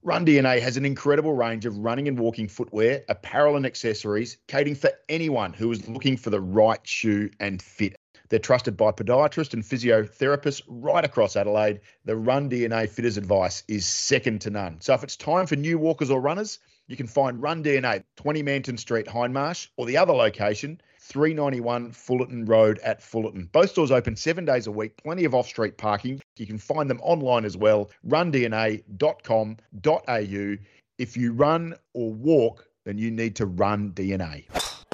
Run DNA has an incredible range of running and walking footwear, apparel and accessories, catering for anyone who is looking for the right shoe and fit. They're trusted by podiatrists and physiotherapists right across Adelaide. The Run DNA fitters advice is second to none. So if it's time for new walkers or runners, you can find Run DNA, 20 Manton Street, Hindmarsh, or the other location, 391 Fullerton Road at Fullerton. Both stores open 7 days a week, plenty of off-street parking. You can find them online as well, rundna.com.au. If you run or walk, then you need to run DNA.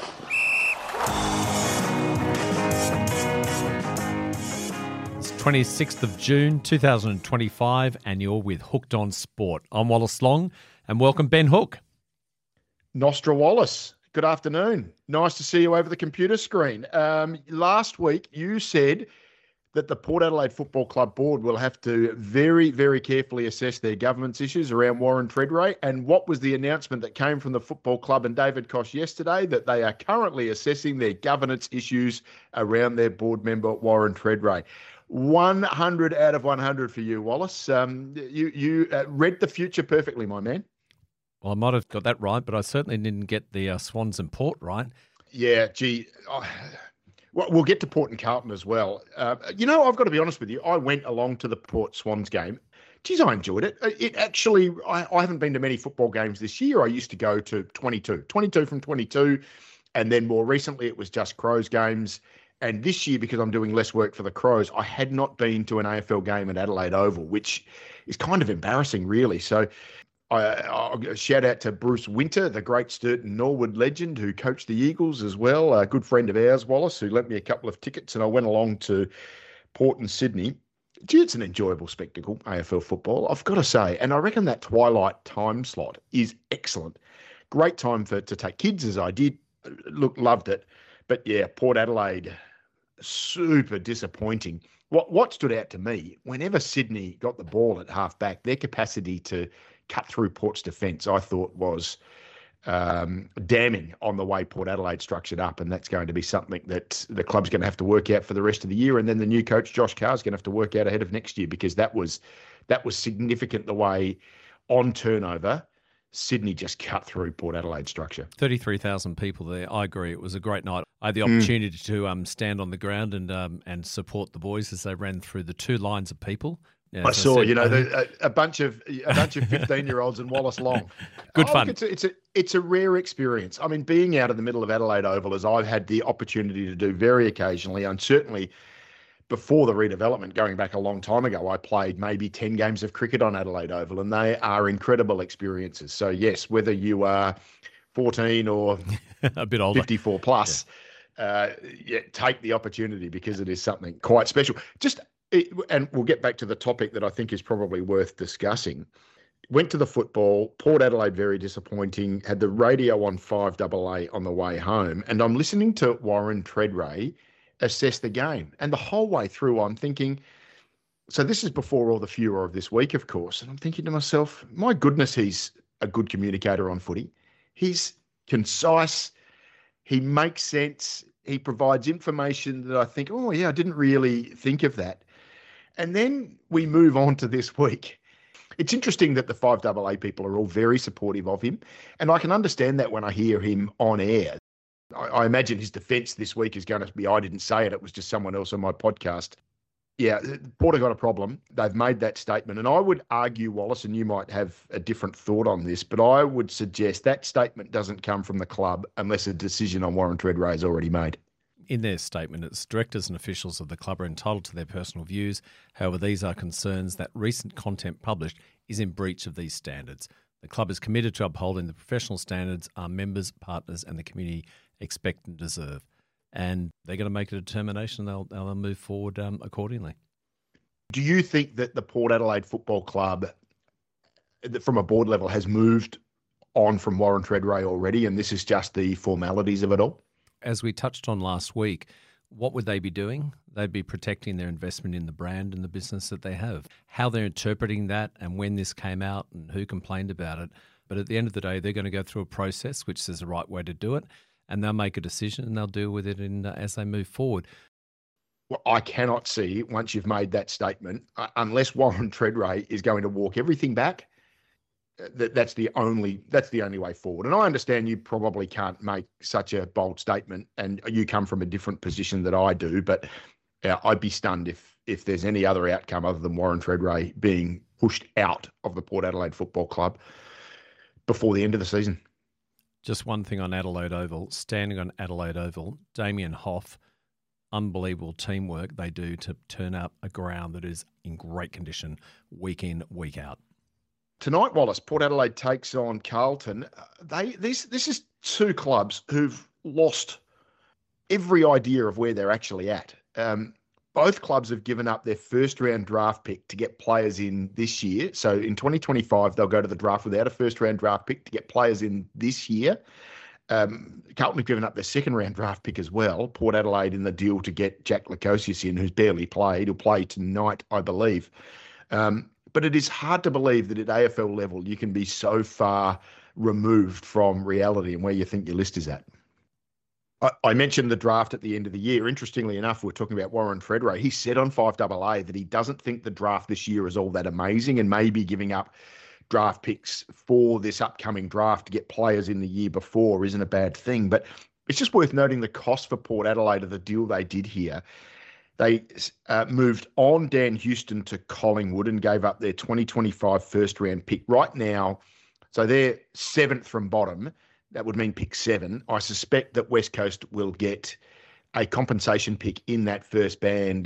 It's 26th of June 2025 and you're with Hooked on Sport. I'm Wallace Long and welcome Ben Hook. Nostra Wallace. Good afternoon. Nice to see you over the computer screen. Last week, you said that the Port Adelaide Football Club board will have to very, very carefully assess their governance issues around Warren Tredrea. And what was the announcement that came from the football club and David Koch yesterday? That they are currently assessing their governance issues around their board member, Warren Tredrea. 100 out of 100 for you, Wallace. You read the future perfectly, my man. Well, I might have got that right, but I certainly didn't get the Swans and Port right. Yeah, gee. Well, we'll get to Port and Carlton as well. I've got to be honest with you. I went along to the Port Swans game. Geez, I enjoyed it. It actually, I haven't been to many football games this year. I used to go to 22 from 22. And then more recently, it was just Crows games. And this year, because I'm doing less work for the Crows, I had not been to an AFL game at Adelaide Oval, which is kind of embarrassing, really. So I'll shout out to Bruce Winter, the great Sturton Norwood legend who coached the Eagles as well, a good friend of ours, Wallace, who lent me a couple of tickets, and I went along to Port and Sydney. Gee, it's an enjoyable spectacle, AFL football, I've got to say. And I reckon that twilight time slot is excellent. Great time to take kids, as I did. Look, loved it. But yeah, Port Adelaide, super disappointing. What stood out to me, whenever Sydney got the ball at half back, their capacity to cut through Port's defence, I thought was damning on the way Port Adelaide structured up, and that's going to be something that the club's going to have to work out for the rest of the year, and then the new coach, Josh Carr, is going to have to work out ahead of next year, because that was significant the way on turnover Sydney just cut through Port Adelaide structure. 33,000 people there. I agree. It was a great night. I had the opportunity to stand on the ground and support the boys as they ran through the two lines of people. Yeah, I saw, a bunch of 15-year-olds and Wallace Long. Good fun. Look, it's a rare experience. I mean, being out in the middle of Adelaide Oval, as I've had the opportunity to do very occasionally, and certainly before the redevelopment, going back a long time ago, I played maybe 10 games of cricket on Adelaide Oval, and they are incredible experiences. So yes, whether you are 14 or a bit older, 54 plus, take the opportunity, because it is something quite special. And we'll get back to the topic that I think is probably worth discussing. Went to the football, Port Adelaide, very disappointing, had the radio on 5AA on the way home, and I'm listening to Warren Tredrea assess the game. And the whole way through, I'm thinking, so this is before all the furor of this week, of course, and I'm thinking to myself, my goodness, he's a good communicator on footy. He's concise, he makes sense, he provides information that I think, oh yeah, I didn't really think of that. And then we move on to this week. It's interesting that the 5AA people are all very supportive of him. And I can understand that when I hear him on air. I imagine his defence this week is going to be, I didn't say it, it was just someone else on my podcast. Yeah, Port have got a problem. They've made that statement. And I would argue, Wallace, and you might have a different thought on this, but I would suggest that statement doesn't come from the club unless a decision on Warren Tredrea is already made. In their statement, it's directors and officials of the club are entitled to their personal views. However, these are concerns that recent content published is in breach of these standards. The club is committed to upholding the professional standards our members, partners and the community expect and deserve. And they're going to make a determination. They'll move forward accordingly. Do you think that the Port Adelaide Football Club, from a board level, has moved on from Warren Tredrea already, and this is just the formalities of it all? As we touched on last week, what would they be doing? They'd be protecting their investment in the brand and the business that they have. How they're interpreting that and when this came out and who complained about it. But at the end of the day, they're going to go through a process, which is the right way to do it, and they'll make a decision and they'll deal with it as they move forward. Well, I cannot see, once you've made that statement, unless Warren Tredrea is going to walk everything back, that's the only way forward. And I understand you probably can't make such a bold statement, and you come from a different position that I do. But I'd be stunned if there's any other outcome other than Warren Tredrea being pushed out of the Port Adelaide Football Club before the end of the season. Just one thing on Adelaide Oval. Standing on Adelaide Oval, Damien Hoff, unbelievable teamwork they do to turn up a ground that is in great condition week in, week out. Tonight, Wallace, Port Adelaide takes on Carlton. This is two clubs who've lost every idea of where they're actually at. Both clubs have given up their first-round draft pick to get players in this year. So in 2025, they'll go to the draft without a first-round draft pick to get players in this year. Carlton have given up their second-round draft pick as well. Port Adelaide in the deal to get Jack Lukosius in, who's barely played. He'll play tonight, I believe. But it is hard to believe that at AFL level you can be so far removed from reality and where you think your list is at. I mentioned the draft at the end of the year. Interestingly enough, we're talking about Warren Tredrea. He said on 5AA that he doesn't think the draft this year is all that amazing, and maybe giving up draft picks for this upcoming draft to get players in the year before isn't a bad thing. But it's just worth noting the cost for Port Adelaide of the deal they did here. They moved on Dan Houston to Collingwood and gave up their 2025 first-round pick. Right now, so they're seventh from bottom. That would mean pick 7. I suspect that West Coast will get a compensation pick in that first band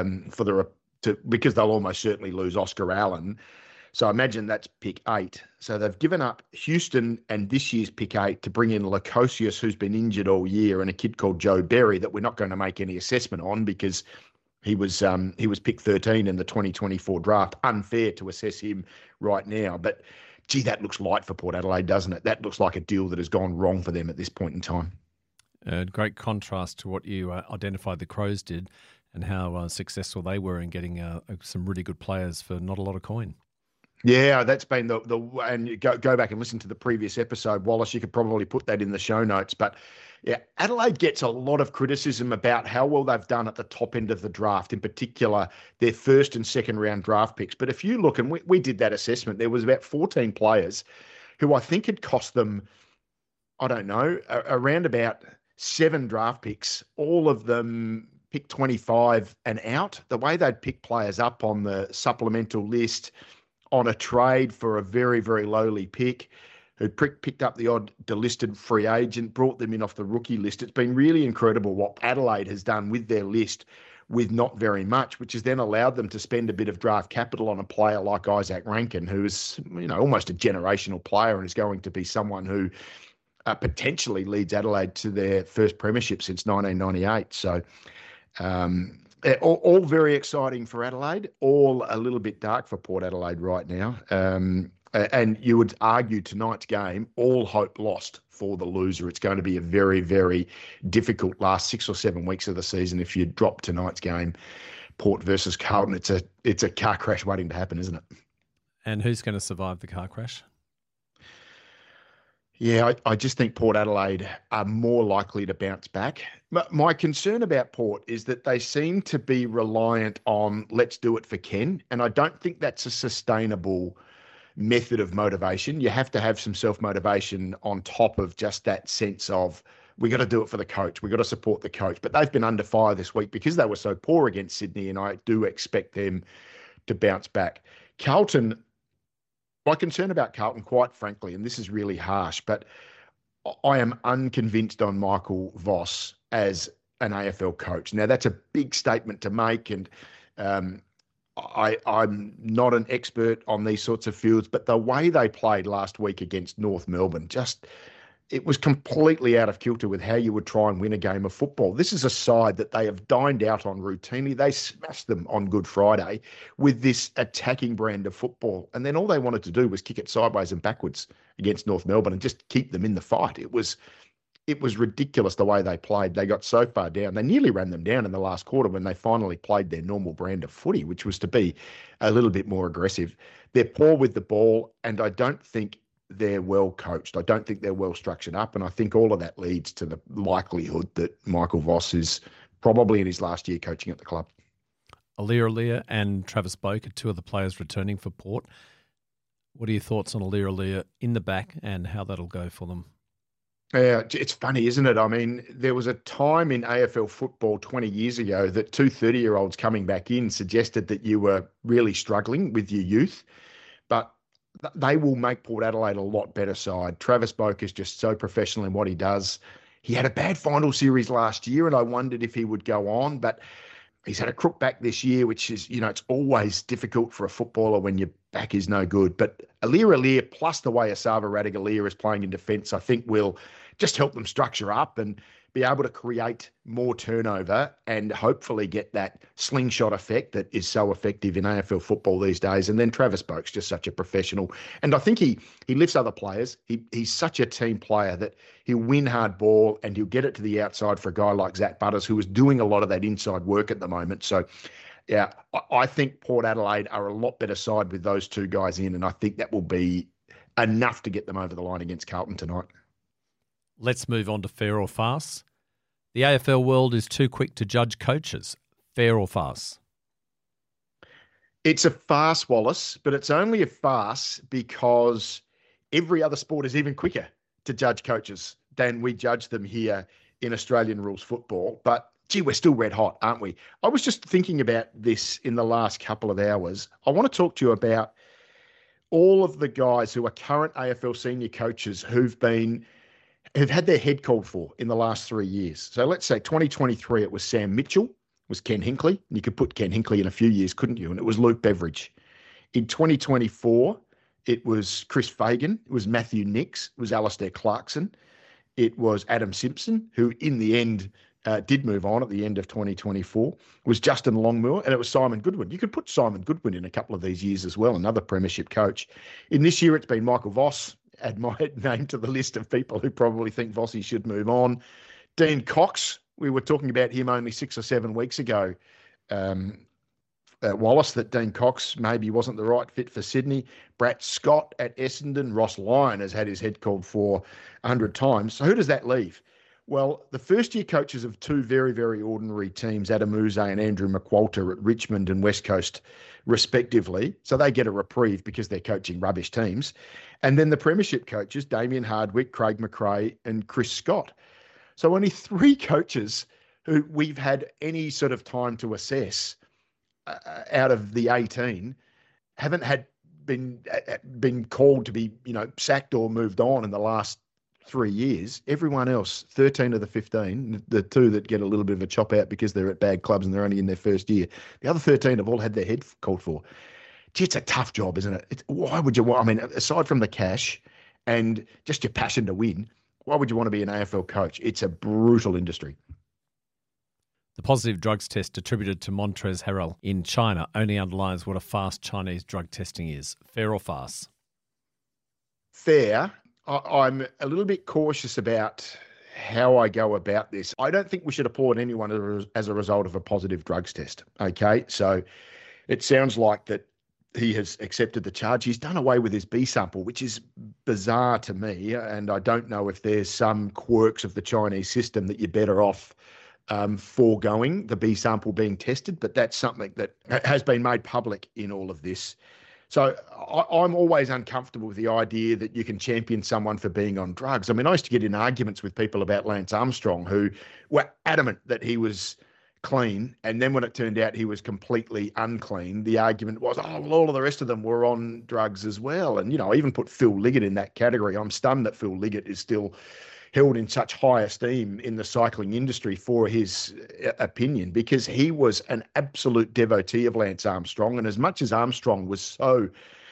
because they'll almost certainly lose Oscar Allen. So I imagine that's pick 8. So they've given up Houston and this year's pick 8 to bring in Lukosius, who's been injured all year, and a kid called Joe Berry that we're not going to make any assessment on because he was pick 13 in the 2024 draft. Unfair to assess him right now, but gee, that looks light for Port Adelaide, doesn't it? That looks like a deal that has gone wrong for them at this point in time. Great contrast to what you identified the Crows did and how successful they were in getting some really good players for not a lot of coin. Yeah, that's been and you go back and listen to the previous episode, Wallace. You could probably put that in the show notes. But yeah, Adelaide gets a lot of criticism about how well they've done at the top end of the draft, in particular their first and second round draft picks. But if you look, and we did that assessment, there was about 14 players who I think had cost them, I don't know, around about 7 draft picks, all of them pick 25 and out. The way they'd pick players up on the supplemental list, on a trade for a very, very lowly pick, who picked up the odd delisted free agent, brought them in off the rookie list. It's been really incredible what Adelaide has done with their list with not very much, which has then allowed them to spend a bit of draft capital on a player like Isaac Rankin, who is, almost a generational player and is going to be someone who potentially leads Adelaide to their first premiership since 1998. So, all very exciting for Adelaide, all a little bit dark for Port Adelaide right now. And you would argue tonight's game, all hope lost for the loser. It's going to be a very, very difficult last 6 or 7 weeks of the season if you drop tonight's game, Port versus Carlton. It's a car crash waiting to happen, isn't it? And who's going to survive the car crash? Yeah, I just think Port Adelaide are more likely to bounce back. My concern about Port is that they seem to be reliant on let's do it for Ken, and I don't think that's a sustainable method of motivation. You have to have some self-motivation on top of just that sense of we got to do it for the coach. We got to support the coach. But they've been under fire this week because they were so poor against Sydney, and I do expect them to bounce back. Carlton, my concern about Carlton, quite frankly, and this is really harsh, but I am unconvinced on Michael Voss as an AFL coach. Now, that's a big statement to make, and I'm not an expert on these sorts of fields, but the way they played last week against North Melbourne, it was completely out of kilter with how you would try and win a game of football. This is a side that they have dined out on routinely. They smashed them on Good Friday with this attacking brand of football. And then all they wanted to do was kick it sideways and backwards against North Melbourne and just keep them in the fight. It was ridiculous the way they played. They got so far down. They nearly ran them down in the last quarter when they finally played their normal brand of footy, which was to be a little bit more aggressive. They're poor with the ball, and I don't think they're well coached. I don't think they're well structured up. And I think all of that leads to the likelihood that Michael Voss is probably in his last year coaching at the club. Aliir and Travis Boak are two of the players returning for Port. What are your thoughts on Aliir in the back and how that'll go for them? Yeah, it's funny, isn't it? I mean, there was a time in AFL football 20 years ago that two 30-year-olds coming back in suggested that you were really struggling with your youth, but they will make Port Adelaide a lot better side. Travis Boak is just so professional in what he does. He had a bad final series last year, and I wondered if he would go on, but he's had a crook back this year, which is, it's always difficult for a footballer when your back is no good. But Aliir plus the way Asava Radagalier is playing in defence, I think will just help them structure up and be able to create more turnover and hopefully get that slingshot effect that is so effective in AFL football these days. And then Travis Boak's just such a professional. And I think he lifts other players. He's such a team player that he'll win hard ball and he'll get it to the outside for a guy like Zach Butters, who is doing a lot of that inside work at the moment. So, yeah, I think Port Adelaide are a lot better side with those two guys in, and I think that will be enough to get them over the line against Carlton tonight. Let's move on to fair or farce. The AFL world is too quick to judge coaches. Fair or farce? It's a farce, Wallace, but it's only a farce because every other sport is even quicker to judge coaches than we judge them here in Australian rules football. But, gee, we're still red hot, aren't we? I was just thinking about this in the last couple of hours. I want to talk to you about all of the guys who are current AFL senior coaches who've had their head called for in the last 3 years. So let's say 2023, it was Sam Mitchell, was Ken Hinkley. And you could put Ken Hinkley in a few years, couldn't you? And it was Luke Beveridge. In 2024, it was Chris Fagan. It was Matthew Nix. It was Alistair Clarkson. It was Adam Simpson, who in the end did move on at the end of 2024. It was Justin Longmuir, and it was Simon Goodwin. You could put Simon Goodwin in a couple of these years as well, another premiership coach. In this year, it's been Michael Voss. Add my name to the list of people who probably think Vossi should move on. Dean Cox, we were talking about him only 6 or 7 weeks ago, Wallace, that Dean Cox maybe wasn't the right fit for Sydney. Brett Scott at Essendon. Ross Lyon has had his head called for 100 times. So who does that leave? Well, the first-year coaches of two very, very ordinary teams, Adam Uze and Andrew McQualter at Richmond and West Coast, respectively. So they get a reprieve because they're coaching rubbish teams. And then the premiership coaches, Damien Hardwick, Craig McRae, and Chris Scott. So only 3 coaches who we've had any sort of time to assess out of the 18 haven't been called to be, sacked or moved on in the last 3 years. Everyone else, 13 of the 15, the 2 that get a little bit of a chop out because they're at bad clubs and they're only in their first year. The other 13 have all had their head called for. Gee, it's a tough job, isn't it? Why would you want, aside from the cash and just your passion to win, why would you want to be an AFL coach? It's a brutal industry. The positive drugs test attributed to Montrez Harrell in China only underlines what a fast Chinese drug testing is. Fair or farce? Fair. I'm a little bit cautious about how I go about this. I don't think we should applaud anyone as a result of a positive drugs test. Okay, so it sounds like that he has accepted the charge. He's done away with his B sample, which is bizarre to me. And I don't know if there's some quirks of the Chinese system that you're better off foregoing the B sample being tested, but that's something that has been made public in all of this. So I'm always uncomfortable with the idea that you can champion someone for being on drugs. I used to get in arguments with people about Lance Armstrong who were adamant that he was clean. And then when it turned out he was completely unclean, the argument was, all of the rest of them were on drugs as well. And, I even put Phil Liggett in that category. I'm stunned that Phil Liggett is still held in such high esteem in the cycling industry for his opinion, because he was an absolute devotee of Lance Armstrong. And as much as Armstrong was so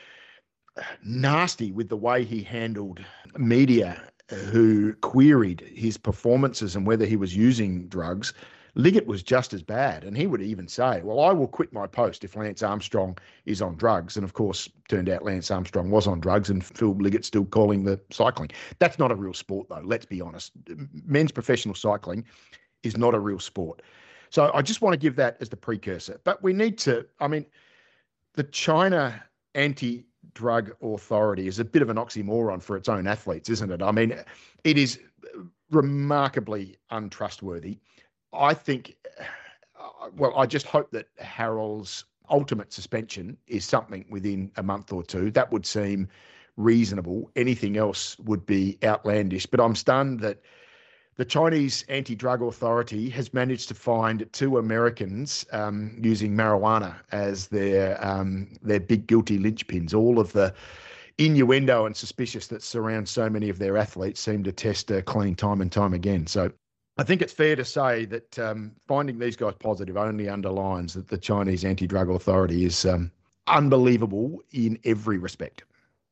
nasty with the way he handled media who queried his performances and whether he was using drugs, Liggett was just as bad. And he would even say, well, I will quit my post if Lance Armstrong is on drugs. And of course, turned out Lance Armstrong was on drugs and Phil Liggett still calling the cycling. That's not a real sport, though. Let's be honest. Men's professional cycling is not a real sport. So I just want to give that as the precursor. But we need to, the China Anti-Drug Authority is a bit of an oxymoron for its own athletes, isn't it? It is remarkably untrustworthy. I think, I just hope that Harrell's ultimate suspension is something within a month or two. That would seem reasonable. Anything else would be outlandish. But I'm stunned that the Chinese anti-drug authority has managed to find two Americans using marijuana as their big guilty linchpins. All of the innuendo and suspicious that surrounds so many of their athletes seem to test clean time and time again. So I think it's fair to say that finding these guys positive only underlines that the Chinese anti-drug authority is unbelievable in every respect.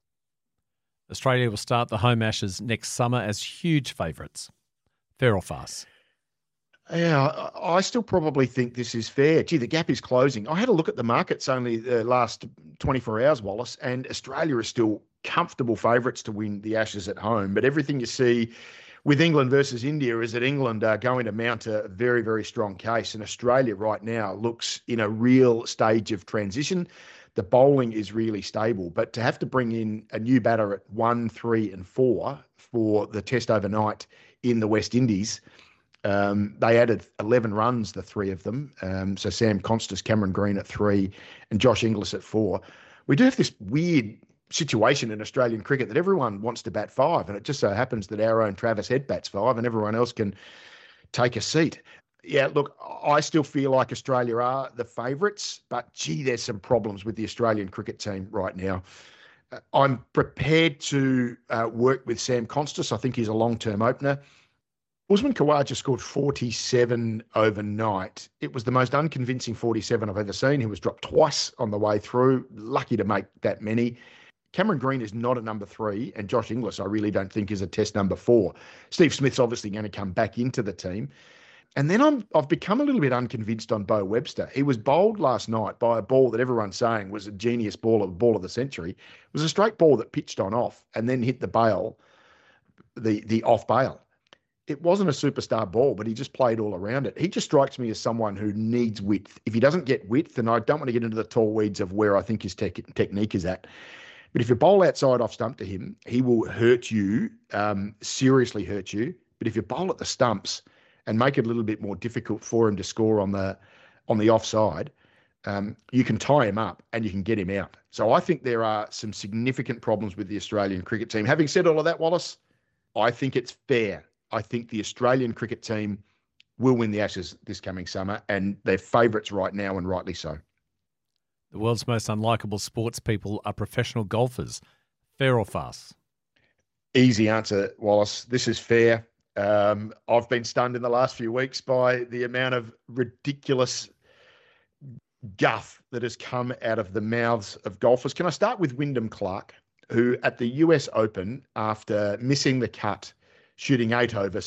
Australia will start the home Ashes next summer as huge favourites. Fair or farce? Yeah, I still probably think this is fair. Gee, the gap is closing. I had a look at the markets only the last 24 hours, Wallace, and Australia is still comfortable favourites to win the Ashes at home. But everything you see with England versus India is that England are going to mount a very, very strong case. And Australia right now looks in a real stage of transition. The bowling is really stable. But to have to bring in a new batter at 1, 3 and 4 for the test overnight in the West Indies, they added 11 runs, the three of them. So Sam Constas, Cameron Green at 3 and Josh Inglis at 4. We do have this weird situation in Australian cricket that everyone wants to bat 5, and it just so happens that our own Travis Head bats 5 and everyone else can take a seat. Yeah, look, I still feel like Australia are the favourites, but gee, there's some problems with the Australian cricket team right now. I'm prepared to work with Sam Constas. I think he's a long-term opener. Usman Khawaja scored 47 overnight. It was the most unconvincing 47 I've ever seen. He was dropped twice on the way through. Lucky to make that many. Cameron Green is not a number 3, and Josh Inglis I really don't think is a test number 4. Steve Smith's obviously going to come back into the team. And then I've become a little bit unconvinced on Beau Webster. He was bowled last night by a ball that everyone's saying was a genius ball of the century. It was a straight ball that pitched on off and then hit the bail, the off bail. It wasn't a superstar ball, but he just played all around it. He just strikes me as someone who needs width. If he doesn't get width, and I don't want to get into the tall weeds of where I think his technique is at, but if you bowl outside off stump to him, he will hurt you, seriously hurt you. But if you bowl at the stumps and make it a little bit more difficult for him to score on the offside, you can tie him up and you can get him out. So I think there are some significant problems with the Australian cricket team. Having said all of that, Wallace, I think it's fair. I think the Australian cricket team will win the Ashes this coming summer, and they're favourites right now, and rightly so. The world's most unlikable sports people are professional golfers. Fair or farce? Easy answer, Wallace. This is fair. I've been stunned in the last few weeks by the amount of ridiculous guff that has come out of the mouths of golfers. Can I start with Wyndham Clark, who at the US Open, after missing the cut, shooting 8 over,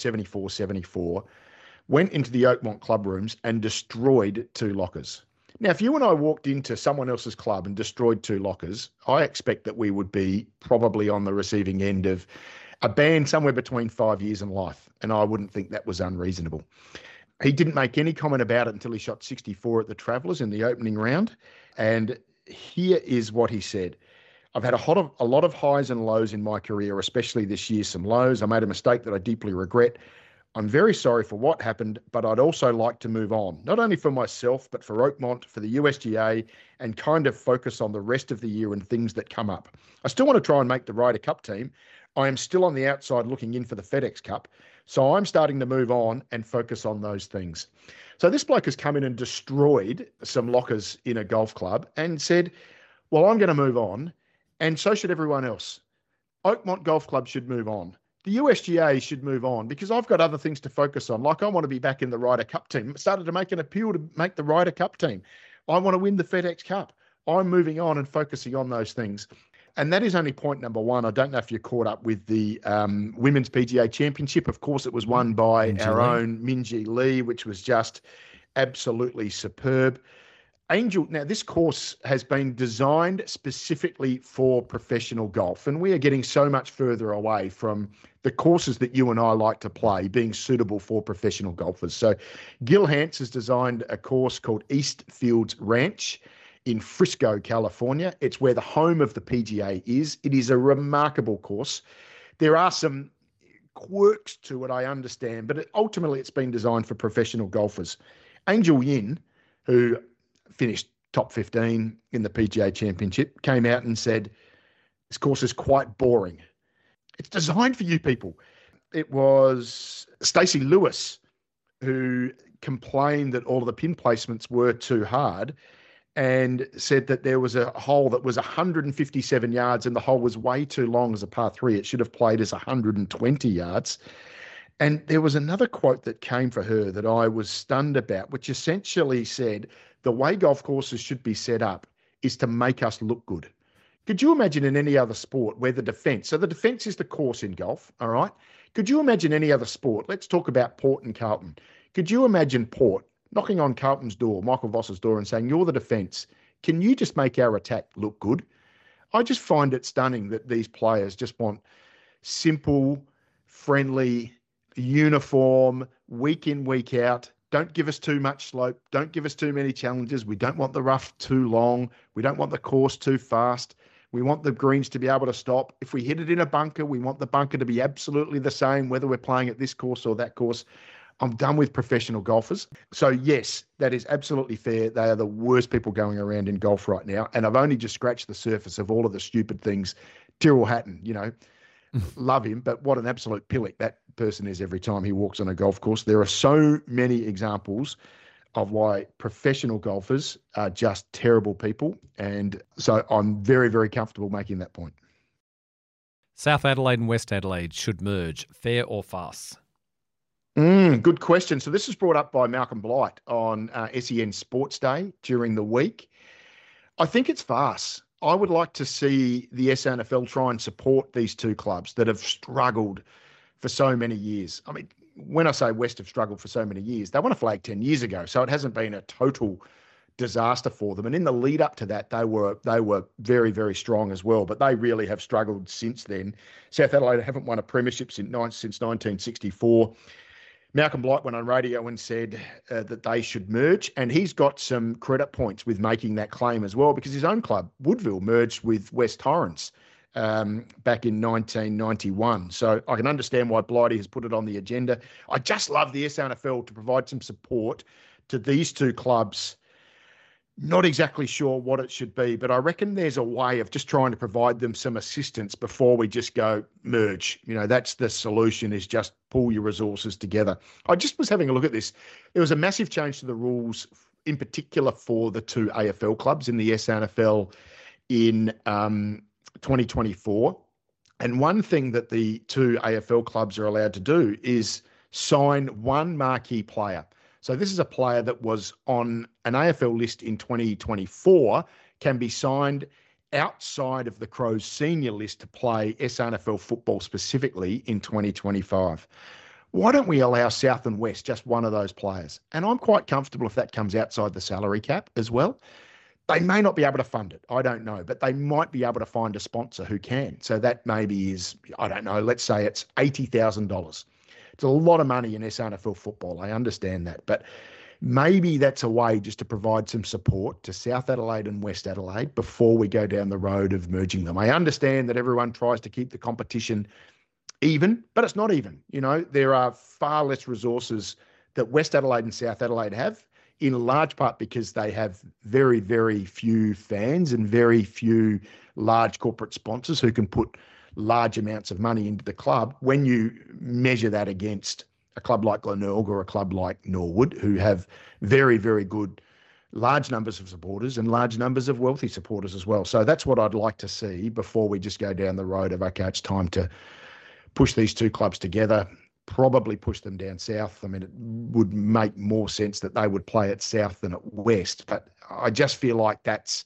74-74, went into the Oakmont club rooms and destroyed 2 lockers. Now, if you and I walked into someone else's club and destroyed 2 lockers, I expect that we would be probably on the receiving end of a ban somewhere between 5 years and life, and I wouldn't think that was unreasonable. He didn't make any comment about it until he shot 64 at the Travellers in the opening round, and here is what he said. I've had a lot of highs and lows in my career, especially this year, some lows. I made a mistake that I deeply regret. I'm very sorry for what happened, but I'd also like to move on, not only for myself, but for Oakmont, for the USGA, and kind of focus on the rest of the year and things that come up. I still want to try and make the Ryder Cup team. I am still on the outside looking in for the FedEx Cup. So I'm starting to move on and focus on those things. So this bloke has come in and destroyed some lockers in a golf club and said, well, I'm going to move on. And so should everyone else. Oakmont Golf Club should move on. The USGA should move on because I've got other things to focus on. Like I want to be back in the Ryder Cup team. I started to make an appeal to make the Ryder Cup team. I want to win the FedEx Cup. I'm moving on and focusing on those things. And that is only point number 1. I don't know if you're caught up with the Women's PGA Championship. Of course, it was won by our own Minjee Lee, which was just absolutely superb. Angel, now this course has been designed specifically for professional golf, and we are getting so much further away from the courses that you and I like to play being suitable for professional golfers. So Gil Hanse has designed a course called East Fields Ranch in Frisco, California. It's where the home of the PGA is. It is a remarkable course. There are some quirks to it, I understand, but ultimately it's been designed for professional golfers. Angel Yin, who finished top 15 in the PGA Championship, came out and said, this course is quite boring. It's designed for you people. It was Stacey Lewis who complained that all of the pin placements were too hard and said that there was a hole that was 157 yards and the hole was way too long as a par 3. It should have played as 120 yards. And there was another quote that came for her that I was stunned about, which essentially said, the way golf courses should be set up is to make us look good. Could you imagine in any other sport where the defence, so the defence is the course in golf, all right? Could you imagine any other sport? Let's talk about Port and Carlton. Could you imagine Port knocking on Carlton's door, Michael Voss's door, and saying, you're the defence. Can you just make our attack look good? I just find it stunning that these players just want simple, friendly, uniform, week in, week out. Don't give us too much slope. Don't give us too many challenges. We don't want the rough too long. We don't want the course too fast. We want the greens to be able to stop. If we hit it in a bunker, we want the bunker to be absolutely the same, whether we're playing at this course or that course. I'm done with professional golfers. So yes, that is absolutely fair. They are the worst people going around in golf right now. And I've only just scratched the surface of all of the stupid things. Tyrrell Hatton, love him, but what an absolute pillock that person is every time he walks on a golf course. There are so many examples of why professional golfers are just terrible people. And so I'm very, very comfortable making that point. South Adelaide and West Adelaide should merge, fair or farce? Good question. So this was brought up by Malcolm Blight on SEN Sports Day during the week. I think it's farce. I would like to see the SANFL try and support these two clubs that have struggled for so many years. I mean, when I say West have struggled for so many years, they won a flag 10 years ago, so it hasn't been a total disaster for them. And in the lead up to that, they were very, very strong as well, but they really have struggled since then. South Adelaide haven't won a premiership since 1964. Malcolm Blight went on radio and said that they should merge, and he's got some credit points with making that claim as well, because his own club, Woodville, merged with West Torrens back in 1991. So I can understand why Blighty has put it on the agenda. I just love the SANFL to provide some support to these two clubs. Not exactly sure what it should be, but I reckon there's a way of just trying to provide them some assistance before we just go merge. That's the solution, is just pull your resources together. I just was having a look at this. There was a massive change to the rules, in particular for the two AFL clubs in the SANFL in 2024. And one thing that the two AFL clubs are allowed to do is sign one marquee player. So this is a player that was on an AFL list in 2024, can be signed outside of the Crows senior list to play SANFL football specifically in 2025. Why don't we allow South and West just one of those players? And I'm quite comfortable if that comes outside the salary cap as well. They may not be able to fund it. I don't know, but they might be able to find a sponsor who can. So that maybe is, I don't know, let's say it's $80,000. It's a lot of money in SANFL football. I understand that. But maybe that's a way just to provide some support to South Adelaide and West Adelaide before we go down the road of merging them. I understand that everyone tries to keep the competition even, but it's not even. There are far less resources that West Adelaide and South Adelaide have, in large part because they have very, very few fans and very few large corporate sponsors who can put large amounts of money into the club. When you measure that against a club like Glenelg or a club like Norwood, who have very, very good large numbers of supporters and large numbers of wealthy supporters as well. So that's what I'd like to see before we just go down the road of, okay, it's time to push these two clubs together, probably push them down south. I mean, it would make more sense that they would play at South than at West, but I just feel like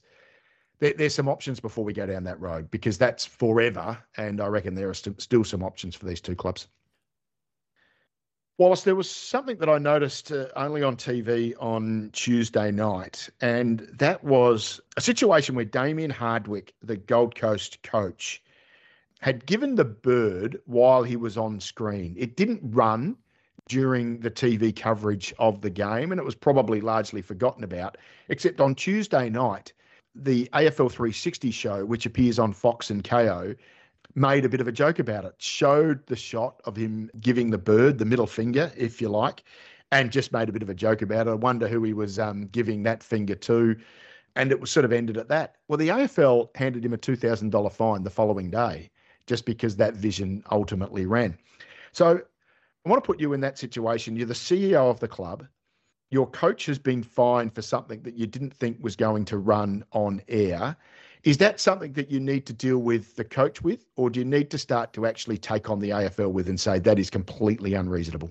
there's some options before we go down that road, because that's forever, and I reckon there are still some options for these two clubs. Wallace, there was something that I noticed only on TV on Tuesday night, and that was a situation where Damien Hardwick, the Gold Coast coach, had given the bird while he was on screen. It didn't run during the TV coverage of the game, and it was probably largely forgotten about, except on Tuesday night, the AFL 360 show, which appears on Fox and KO, made a bit of a joke about it, showed the shot of him giving the bird the middle finger, if you like, and just made a bit of a joke about it. I wonder who he was giving that finger to. And it was sort of ended at that. Well, the AFL handed him a $2,000 fine the following day just because that vision ultimately ran. So I want to put you in that situation. You're the CEO of the club. Your coach has been fined for something that you didn't think was going to run on air. Is that something that you need to deal with the coach with, or do you need to start to actually take on the AFL with and say that is completely unreasonable?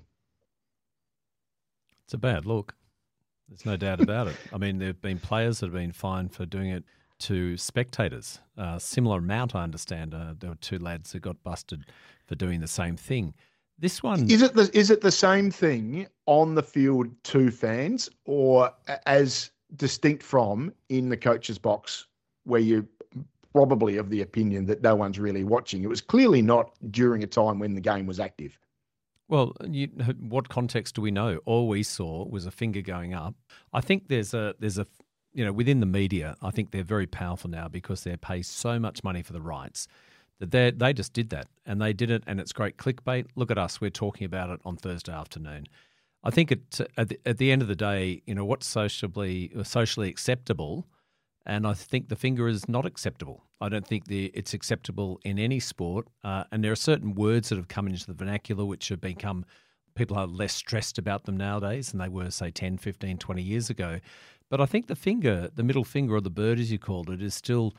It's a bad look. There's no doubt about it. I mean, there have been players that have been fined for doing it to spectators. Similar amount, I understand. There were two lads that got busted for doing the same thing. This one is it the same thing on the field to fans, or as distinct from in the coach's box, where you probably of the opinion that no one's really watching? It was clearly not during a time when the game was active. Well, what context do we know? All we saw was a finger going up. I think there's a within the media, I think they're very powerful now because they pay so much money for the rights that they just did that, and they did it, and it's great clickbait. Look at us, we're talking about it on Thursday afternoon. I think at the end of the day, what's socially acceptable, and I think the finger is not acceptable. I don't think it's acceptable in any sport, and there are certain words that have come into the vernacular which have become, people are less stressed about them nowadays than they were, say, 10, 15, 20 years ago. But I think the middle finger, or the bird as you called it, is still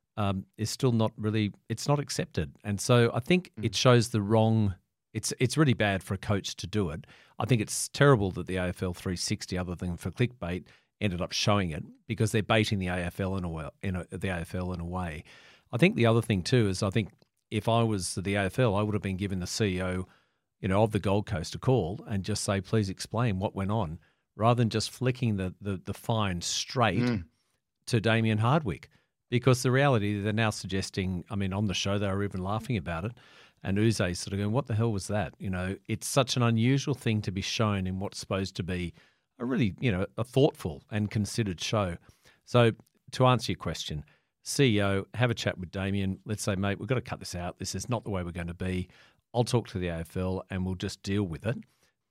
not really, it's not accepted. And so I think it shows the wrong, it's really bad for a coach to do it. I think it's terrible that the AFL 360, other than for clickbait, ended up showing it because they're baiting the AFL in a way. I think the other thing too is, I think if I was the AFL, I would have been given the CEO, of the Gold Coast a call and just say, please explain what went on, rather than just flicking the fine straight to Damien Hardwick. Because the reality, they're now suggesting, I mean, on the show, they were even laughing about it. And Uze's sort of going, what the hell was that? It's such an unusual thing to be shown in what's supposed to be a really, a thoughtful and considered show. So to answer your question, CEO, have a chat with Damien. Let's say, mate, we've got to cut this out. This is not the way we're going to be. I'll talk to the AFL and we'll just deal with it.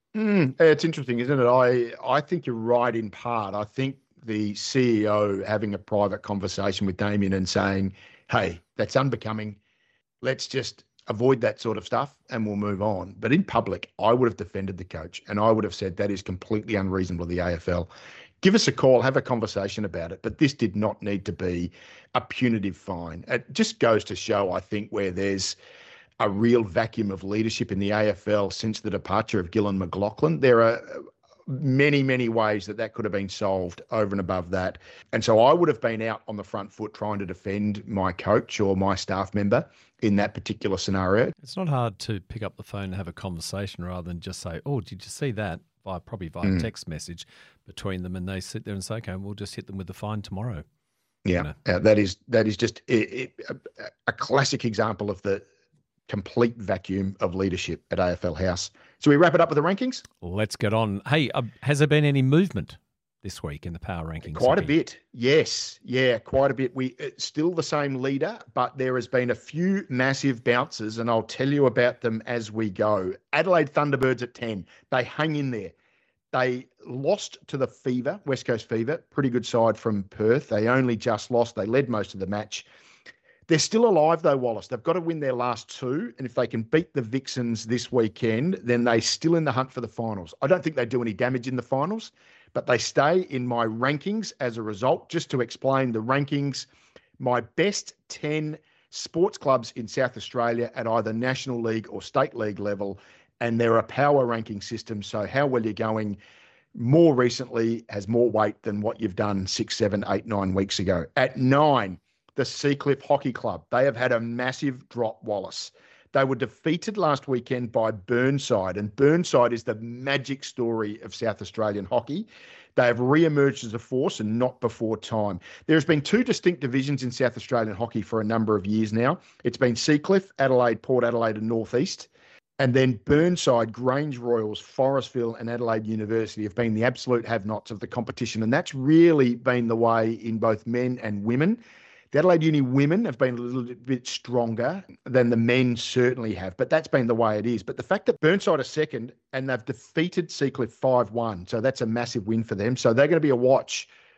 It's interesting, isn't it? I think you're right in part. I think the CEO having a private conversation with Damien and saying, hey, that's unbecoming. Let's just avoid that sort of stuff and we'll move on. But in public, I would have defended the coach and I would have said that is completely unreasonable, the AFL. Give us a call, have a conversation about it. But this did not need to be a punitive fine. It just goes to show, I think, where there's a real vacuum of leadership in the AFL since the departure of Gillon McLachlan. There are many, many ways that could have been solved over and above that. And so I would have been out on the front foot trying to defend my coach or my staff member in that particular scenario. It's not hard to pick up the phone and have a conversation rather than just say, oh, did you see that? Probably via text message between them, and they sit there and say, okay, we'll just hit them with the fine tomorrow. Yeah, that is just a classic example of the complete vacuum of leadership at AFL House. So we wrap it up with the rankings? Let's get on. Hey, has there been any movement this week in the power rankings? Quite a bit, yes. Yeah, quite a bit. It's still the same leader, but there has been a few massive bounces, and I'll tell you about them as we go. Adelaide Thunderbirds at 10. They hung in there. They lost to the Fever, West Coast Fever, pretty good side from Perth. They only just lost. They led most of the match. They're still alive, though, Wallace. They've got to win their last two, and if they can beat the Vixens this weekend, then they're still in the hunt for the finals. I don't think they do any damage in the finals, but they stay in my rankings as a result. Just to explain the rankings, my best 10 sports clubs in South Australia at either National League or State League level, and they're a power ranking system, so how well you're going more recently has more weight than what you've done 6, 7, 8, 9 weeks ago. At 9, the Seacliff Hockey Club. They have had a massive drop, Wallace. They were defeated last weekend by Burnside, and Burnside is the magic story of South Australian hockey. They have re-emerged as a force and not before time. There's been two distinct divisions in South Australian hockey for a number of years now. It's been Seacliff, Adelaide, Port Adelaide and North East. And then Burnside, Grange Royals, Forestville and Adelaide University have been the absolute have-nots of the competition. And that's really been the way in both men and women. The Adelaide Uni women have been a little bit stronger than the men certainly have, but that's been the way it is. But the fact that Burnside are second and they've defeated Seacliff 5-1, so that's a massive win for them. So they're going to be a watch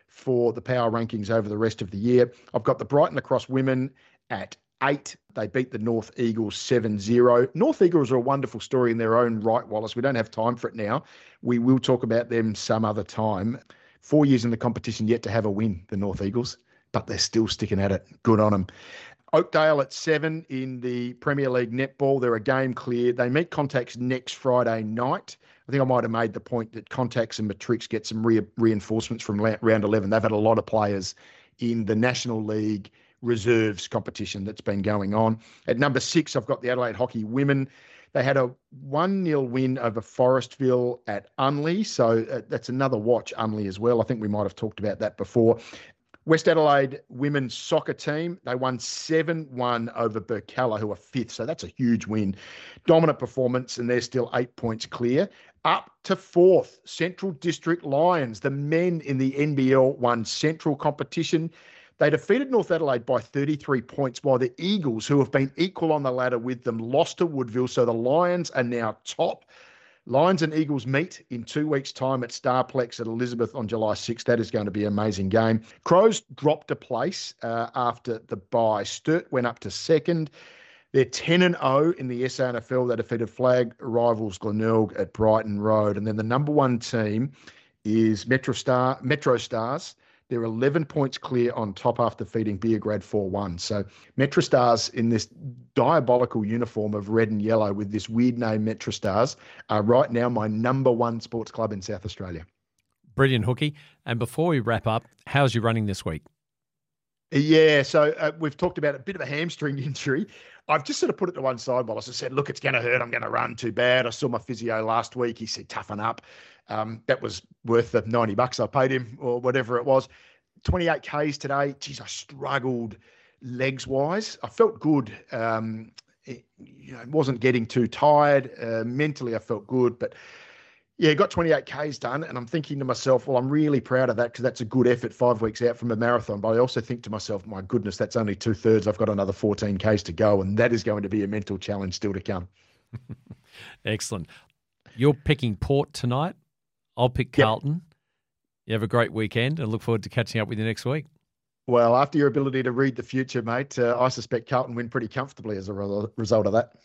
for the power rankings over the rest of the year. I've got the Brighton Lacrosse women at 8. They beat the North Eagles 7-0. North Eagles are a wonderful story in their own right, Wallace. We don't have time for it now. We will talk about them some other time. 4 years in the competition, yet to have a win, the North Eagles, but they're still sticking at it. Good on them. Oakdale at 7 in the Premier League netball. They're a game clear. They meet Contacts next Friday night. I think I might have made the point that Contacts and Matrix get some reinforcements from round 11. They've had a lot of players in the National League reserves competition that's been going on. At number 6, I've got the Adelaide Hockey women. They had a 1-0 win over Forestville at Unley. So that's another watch, Unley as well. I think we might have talked about that before. West Adelaide women's soccer team, they won 7-1 over Burkalla, who are 5th. So that's a huge win. Dominant performance, and they're still 8 points clear. Up to 4th, Central District Lions. The men in the NBL won Central competition. They defeated North Adelaide by 33 points, while the Eagles, who have been equal on the ladder with them, lost to Woodville. So the Lions are now top. Lions and Eagles meet in 2 weeks' time at Starplex at Elizabeth on July 6th. That is going to be an amazing game. Crows dropped a place after the bye. Sturt went up to 2nd. They're 10-0 in the SANFL. They defeated flag rivals Glenelg at Brighton Road. And then the number 1 team is Metro Stars. They're 11 points clear on top after defeating Beograd 4-1. So Metro Stars in this diabolical uniform of red and yellow with this weird name Metro Stars are right now my number 1 sports club in South Australia. Brilliant, Hookie. And before we wrap up, how's you running this week? Yeah, so we've talked about a bit of a hamstring injury. I've just sort of put it to one side, Wallace. I said, look, it's going to hurt. I'm going to run too bad. I saw my physio last week. He said, toughen up. That was worth the $90 I paid him or whatever it was. 28 Ks today. Geez, I struggled legs-wise. I felt good. Wasn't getting too tired. Mentally, I felt good. But, yeah, got 28 Ks done. And I'm thinking to myself, well, I'm really proud of that because that's a good effort 5 weeks out from a marathon. But I also think to myself, my goodness, that's only 2/3. I've got another 14 Ks to go. And that is going to be a mental challenge still to come. Excellent. You're picking Port tonight. I'll pick Carlton. Yep. You have a great weekend and look forward to catching up with you next week. Well, after your ability to read the future, mate, I suspect Carlton win pretty comfortably as a result of that.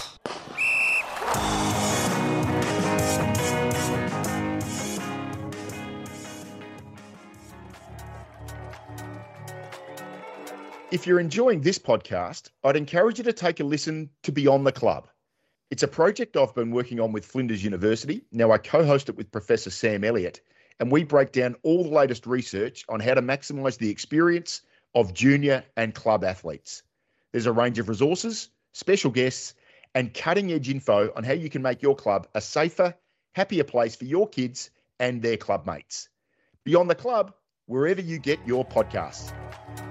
If you're enjoying this podcast, I'd encourage you to take a listen to Beyond the Club. It's a project I've been working on with Flinders University. Now I co-host it with Professor Sam Elliott, and we break down all the latest research on how to maximise the experience of junior and club athletes. There's a range of resources, special guests, and cutting-edge info on how you can make your club a safer, happier place for your kids and their club mates. Beyond the Club, wherever you get your podcasts.